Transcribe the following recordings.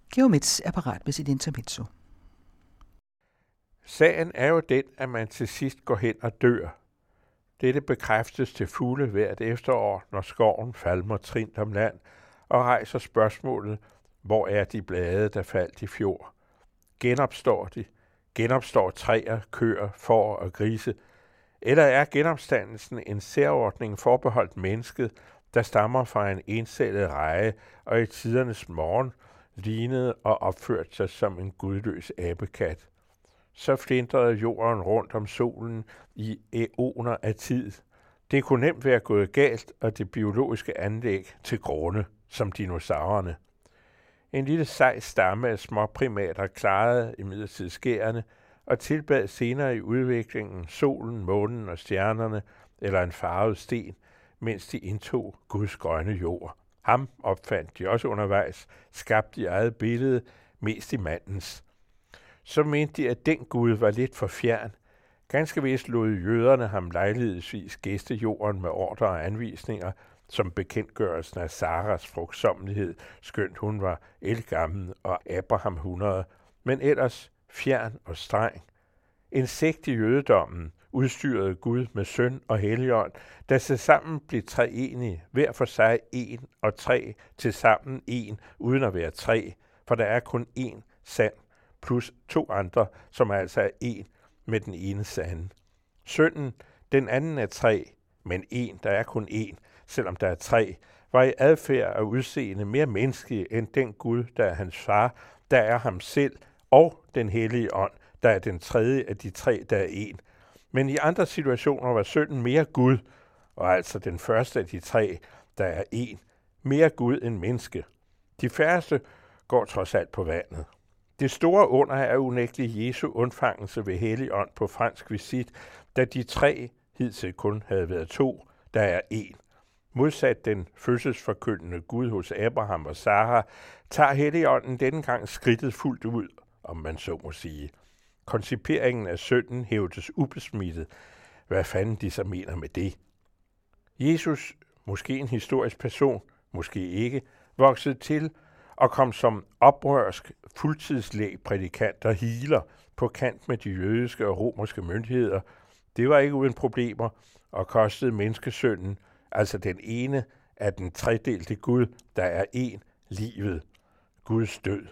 Georg Metz er parat med sit intermezzo. Sagen er jo den, at man til sidst går hen og dør. Dette bekræftes til fulde hvert efterår, når skoven falmer trint om land, og rejser spørgsmålet, hvor er de blade, der faldt i fjor? Genopstår de? Genopstår træer, køer, får og grise? Eller er genopstandelsen en særordning forbeholdt mennesket, der stammer fra en encellet reje og i tidernes morgen lignede og opførte sig som en gudløs abekat? Så flindrede jorden rundt om solen i æoner af tid. Det kunne nemt være gået galt, og det biologiske anlæg til grunde, som dinosaurerne. En lille sej stamme af småprimater klarede imidlertid skærene og tilbad senere i udviklingen solen, månen og stjernerne eller en farvet sten, mens de indtog Guds grønne jord. Ham opfandt de også undervejs, skabte i eget billede, mest i mandens. Så mente de, at den Gud var lidt for fjern. Ganske vist lod jøderne ham lejlighedsvis gæste jorden med ordre og anvisninger, som bekendtgørelsen af Saras frugtsommelighed, skønt hun var ældgammel og Abraham 100, men ellers fjern og streng. En sekt i jødedommen udstyrede Gud med søn og helligånd, der tilsammen blev treenige, hver for sig en og tre, tilsammen en, uden at være tre, for der er kun én sand, plus to andre, som altså er en med den ene sande. Sønnen, den anden er tre, men en, der er kun en, selvom der er tre, var i adfærd og udseende mere menneskelig end den Gud, der er hans far, der er ham selv, og den hellige ånd, der er den tredje af de tre, der er en. Men i andre situationer var sønnen mere Gud, og altså den første af de tre, der er en, mere Gud end menneske. De færreste går trods alt på vandet. Det store under er unægteligt Jesu undfangelse ved Helligånd på fransk visit, da de tre hidtil kun havde været to, der er en. Modsat den fødselsforkyndende Gud hos Abraham og Sara, tager Helligånden denne gang skridtet fuldt ud, om man så må sige. Konciperingen af sønnen hævdes ubesmittet. Hvad fanden de så mener med det? Jesus, måske en historisk person, måske ikke, voksede til og kom som oprørsk fuldtidslægprædikant og healer på kant med de jødiske og romerske myndigheder. Det var ikke uden problemer og kostede menneskesønnen, altså den ene af den tredelte Gud, der er en, livet, Guds død.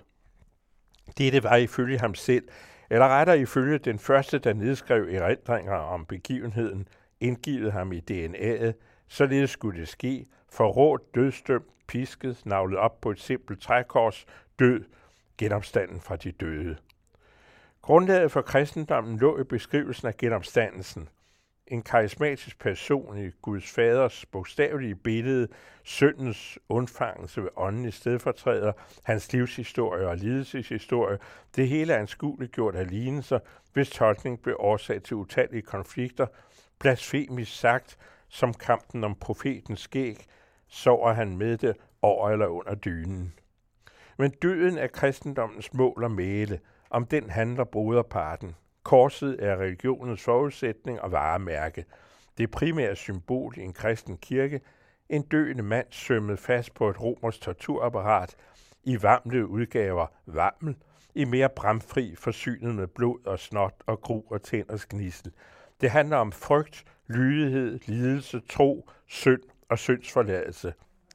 Dette var ifølge ham selv, eller rettere ifølge den første, der nedskrev erindringer om begivenheden, indgivet ham i DNA'et, således skulle det ske, forrådt, dødsdømt, pisket, navlet op på et simpelt trækors, død, genopstanden fra de døde. Grundlaget for kristendommen lå i beskrivelsen af genopstandelsen. En karismatisk person i Guds faders bogstavelige billede, søndens undfangelse ved åndelig stedfortræder, hans livshistorie og lidelseshistorie, det hele er anskueligt gjort af lignelser, hvis tolkning blev årsag til utallige konflikter, blasfemisk sagt, som kampen om profetens skæg, sover han med det over eller under dynen. Men døden er kristendommens mål og mæle, om den handler broderparten. Korset er religionens forudsætning og varemærke. Det primære symbol i en kristen kirke, en døende mand sømmet fast på et romersk torturapparat, i vamlede udgaver vammel, i mere bramfri forsynet med blod og snot og gru og tænders gnissel. Det handler om frygt, lydighed, lidelse, tro, synd og syndsforladelse.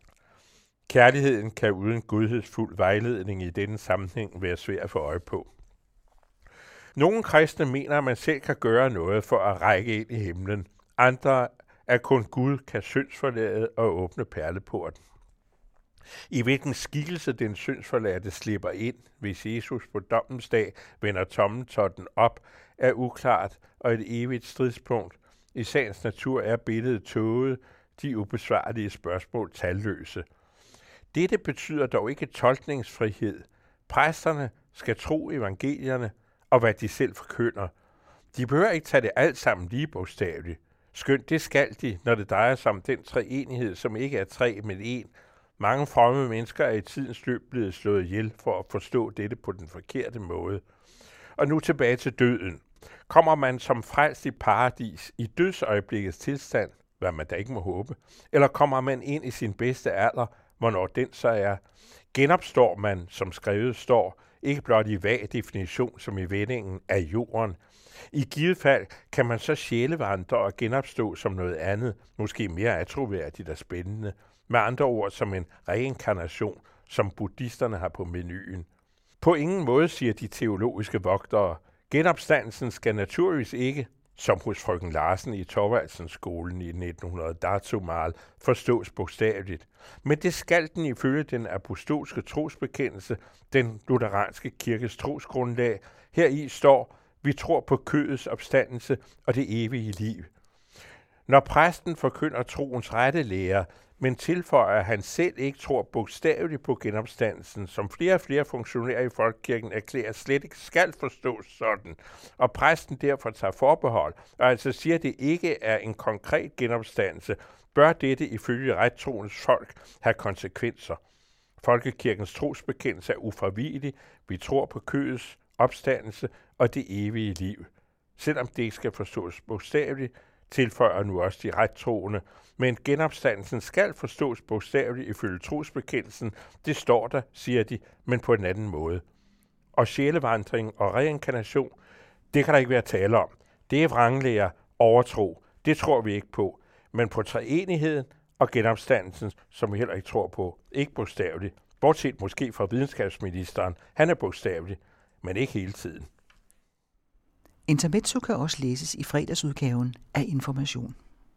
Kærligheden kan uden godhedsfuld vejledning i denne sammenhæng være svær at få øje på. Nogle kristne mener, at man selv kan gøre noget for at række ind i himlen. Andre, at kun Gud kan syndsforlade og åbne perleporten. I hvilken skikkelse den syndsforladte slipper ind, hvis Jesus på dommens dag vender tommeltotten op, er uklart og et evigt stridspunkt. I sagens natur er billedet tåget, de ubesvarlige spørgsmål talløse. Dette betyder dog ikke tolkningsfrihed. Præsterne skal tro evangelierne og hvad de selv forkynder. De behøver ikke tage det alt sammen lige bogstaveligt. Skønt det skal de, når det drejer sig om den treenighed, som ikke er tre, men en. Mange fromme mennesker er i tidens løb blevet slået ihjel for at forstå dette på den forkerte måde. Og nu tilbage til døden. Kommer man som frelst i paradis i dødsøjeblikkets tilstand, hvad man da ikke må håbe, eller kommer man ind i sin bedste alder hvornår den så er. Genopstår man, som skrevet står, ikke blot i vag definition som i vendingen af jorden. I givet fald kan man så sjælevandre og genopstå som noget andet, måske mere atroværdigt og spændende, med andre ord som en reinkarnation, som buddhisterne har på menuen. På ingen måde, siger de teologiske vogtere. Genopstandelsen skal naturligvis ikke, som hos frøken Larsen i Thorvaldsens skolen i 1900 Dartzumal, forstås bogstaveligt. Men det skal den ifølge den apostolske trosbekendelse, den lutheranske kirkes trosgrundlag. Heri står, vi tror på kødets opstandelse og det evige liv. Når præsten forkynder troens rette lære, men tilføjer, at han selv ikke tror bogstaveligt på genopstandelsen, som flere og flere funktionærer i folkekirken erklærer slet ikke skal forstås sådan, og præsten derfor tager forbehold, og altså siger, at det ikke er en konkret genopstandelse, bør dette ifølge rettroens folk have konsekvenser. Folkekirkens trosbekendelse er ufravigelig. Vi tror på kødets opstandelse og det evige liv. Selvom det ikke skal forstås bogstaveligt, tilføjer nu også de rettroende, men genopstandelsen skal forstås bogstaveligt ifølge trosbekendelsen. Det står der, siger de, men på en anden måde. Og sjælevandring og reinkarnation, det kan der ikke være tale om. Det er vranglære, overtro. Det tror vi ikke på. Men på treenigheden og genopstandelsen, som vi heller ikke tror på, ikke bogstaveligt. Bortset måske fra videnskabsministeren. Han er bogstavelig, men ikke hele tiden. Intermezzo kan også læses i fredagsudgaven af Information.